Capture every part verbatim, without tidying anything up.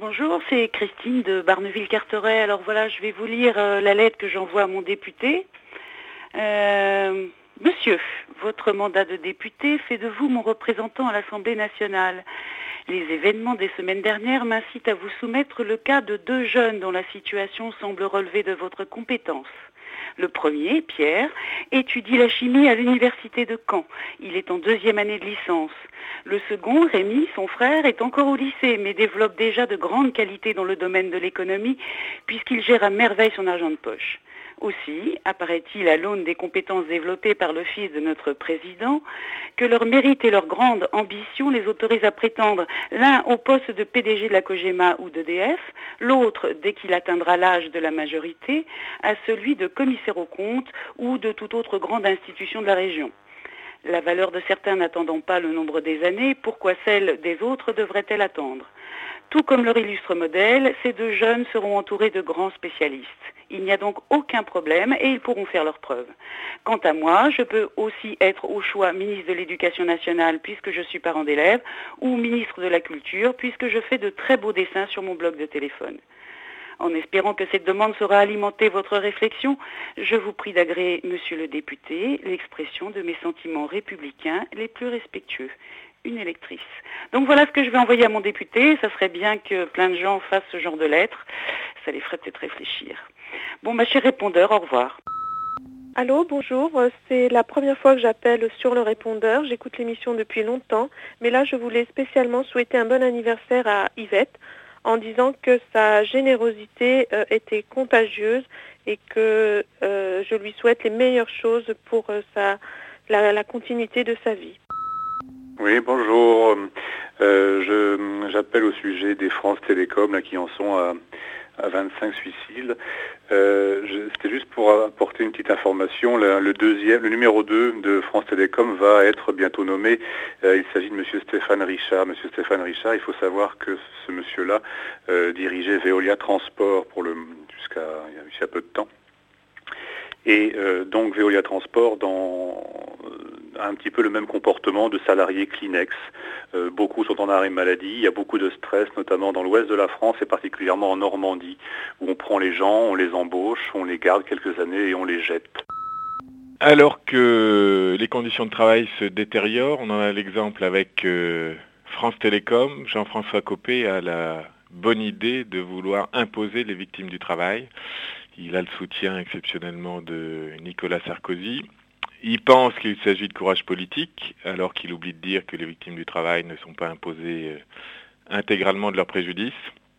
Bonjour, c'est Christine de Barneville-Carteret. Alors voilà, je vais vous lire euh, la lettre que j'envoie à mon député. Euh, Monsieur, votre mandat de député fait de vous mon représentant à l'Assemblée nationale. Les événements des semaines dernières m'incitent à vous soumettre le cas de deux jeunes dont la situation semble relever de votre compétence. Le premier, Pierre, étudie la chimie à l'université de Caen. Il est en deuxième année de licence. Le second, Rémi, son frère, est encore au lycée, mais développe déjà de grandes qualités dans le domaine de l'économie, puisqu'il gère à merveille son argent de poche. Aussi, apparaît-il à l'aune des compétences développées par le fils de notre président, que leur mérite et leur grande ambition les autorisent à prétendre l'un au poste de P D G de la Cogema ou d'E D F, l'autre, dès qu'il atteindra l'âge de la majorité, à celui de commissaire aux comptes ou de toute autre grande institution de la région. La valeur de certains n'attendant pas le nombre des années, pourquoi celle des autres devrait-elle attendre ? Tout comme leur illustre modèle, ces deux jeunes seront entourés de grands spécialistes. Il n'y a donc aucun problème et ils pourront faire leurs preuves. Quant à moi, je peux aussi être au choix ministre de l'Éducation nationale puisque je suis parent d'élèves ou ministre de la Culture puisque je fais de très beaux dessins sur mon blog de téléphone. En espérant que cette demande saura alimenter votre réflexion, je vous prie d'agréer, monsieur le député, l'expression de mes sentiments républicains les plus respectueux. Une électrice. Donc voilà ce que je vais envoyer à mon député. Ça serait bien que plein de gens fassent ce genre de lettres. Ça les ferait peut-être réfléchir. Bon, ma chère répondeur, au revoir. Allô, bonjour. C'est la première fois que j'appelle sur le répondeur. J'écoute l'émission depuis longtemps. Mais là, je voulais spécialement souhaiter un bon anniversaire à Yvette en disant que sa générosité euh, était contagieuse et que euh, je lui souhaite les meilleures choses pour euh, sa, la, la continuité de sa vie. Oui, bonjour. Euh, je, j'appelle au sujet des France Télécom là, qui en sont à, à vingt-cinq suicides. Euh, je, c'était juste pour apporter une petite information. Le, le deuxième, le numéro deux de France Télécom va être bientôt nommé. Euh, il s'agit de Monsieur Stéphane Richard. Monsieur Stéphane Richard, il faut savoir que ce monsieur-là euh, dirigeait Veolia Transport pour le jusqu'à il y a peu de temps. Et euh, donc Veolia Transport dans a un petit peu le même comportement de salariés Kleenex. Euh, beaucoup sont en arrêt maladie, il y a beaucoup de stress, notamment dans l'ouest de la France et particulièrement en Normandie, où on prend les gens, on les embauche, on les garde quelques années et on les jette. Alors que les conditions de travail se détériorent, on en a l'exemple avec euh, France Télécom. Jean-François Copé a la bonne idée de vouloir imposer les victimes du travail. Il a le soutien exceptionnellement de Nicolas Sarkozy. Il pense qu'il s'agit de courage politique, alors qu'il oublie de dire que les victimes du travail ne sont pas imposées intégralement de leur préjudice.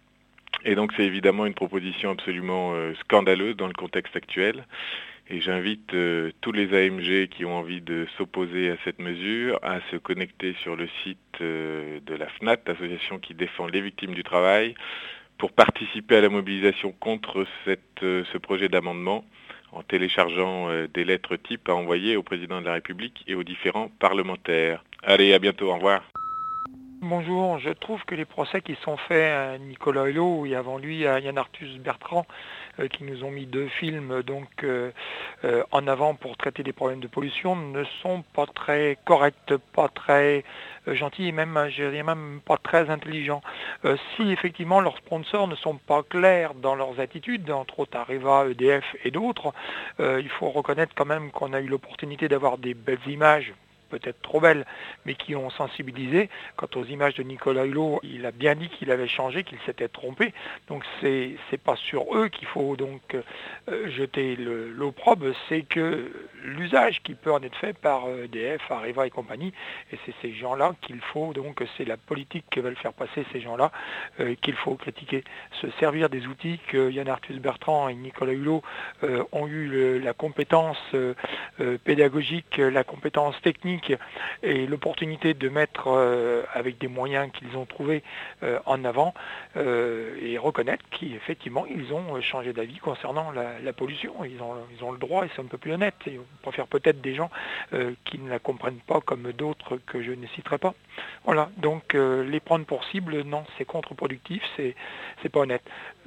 Et donc c'est évidemment une proposition absolument scandaleuse dans le contexte actuel. Et j'invite euh, tous les A M G qui ont envie de s'opposer à cette mesure à se connecter sur le site euh, de la FNAT, l'association qui défend les victimes du travail, pour participer à la mobilisation contre cette, euh, ce projet d'amendement, en téléchargeant euh, des lettres types à envoyer au président de la République et aux différents parlementaires. Allez, à bientôt, au revoir. Bonjour, je trouve que les procès qui sont faits à Nicolas Hulot et avant lui à Yann Arthus Bertrand, euh, qui nous ont mis deux films donc euh, euh, en avant pour traiter des problèmes de pollution, ne sont pas très corrects, pas très euh, gentils et même, je dirais même pas très intelligents. Euh, si effectivement leurs sponsors ne sont pas clairs dans leurs attitudes, entre autres Areva, E D F et d'autres, euh, il faut reconnaître quand même qu'on a eu l'opportunité d'avoir des belles images, peut-être trop belles, mais qui ont sensibilisé. Quant aux images de Nicolas Hulot, il a bien dit qu'il avait changé, qu'il s'était trompé. Donc c'est c'est pas sur eux qu'il faut donc euh, jeter le, l'opprobre, c'est que l'usage qui peut en être fait par E D F, Areva et compagnie, et c'est ces gens-là qu'il faut, donc c'est la politique que veulent faire passer ces gens-là, euh, qu'il faut critiquer. Se servir des outils que Yann Arthus Bertrand et Nicolas Hulot euh, ont eu le, la compétence euh, euh, pédagogique, la compétence technique et l'opportunité de mettre euh, avec des moyens qu'ils ont trouvés euh, en avant euh, et reconnaître qu'effectivement ils ont changé d'avis concernant la, la pollution. Ils ont, ils ont le droit et c'est un peu plus honnête. Et on préfère peut-être des gens euh, qui ne la comprennent pas comme d'autres que je ne citerai pas. Voilà, donc euh, les prendre pour cible, non, c'est contre-productif, c'est, c'est pas honnête.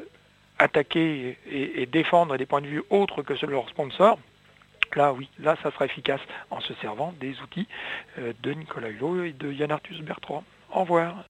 Attaquer et, et défendre des points de vue autres que ceux de leurs sponsors, là, oui, là, ça sera efficace en se servant des outils de Nicolas Hulot et de Yann Arthus Bertrand. Au revoir.